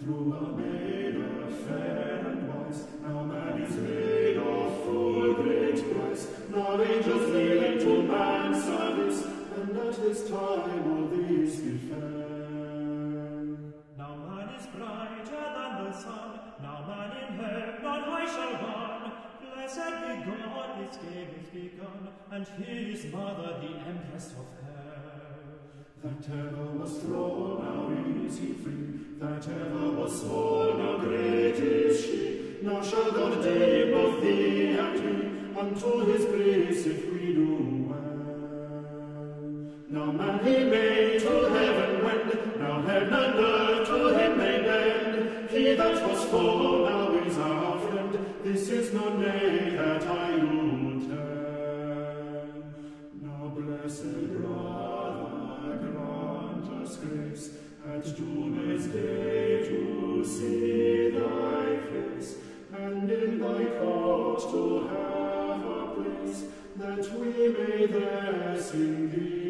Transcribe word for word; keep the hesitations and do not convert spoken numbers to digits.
through a maiden fair and wise. Now man is made of full great price, now angels kneel into man's service, and at this time all these be fair. Now man is brighter than the sun, now man in heaven on high shall run. Blessed be God, his game is begun, and his mother the Empress of Hell. That ever was throne, now is he free, that ever was small, now great is she. Now shall God deign both thee and me, unto his grace if we do well. Now man he made to heaven wend, now heaven and earth to him may bend. He that was foe now is our friend, this is no nay that I will tell. Now blessed brother, grant us grace at Doomsday day to see thy face, and in thy court to have a place, that we may there sing thee.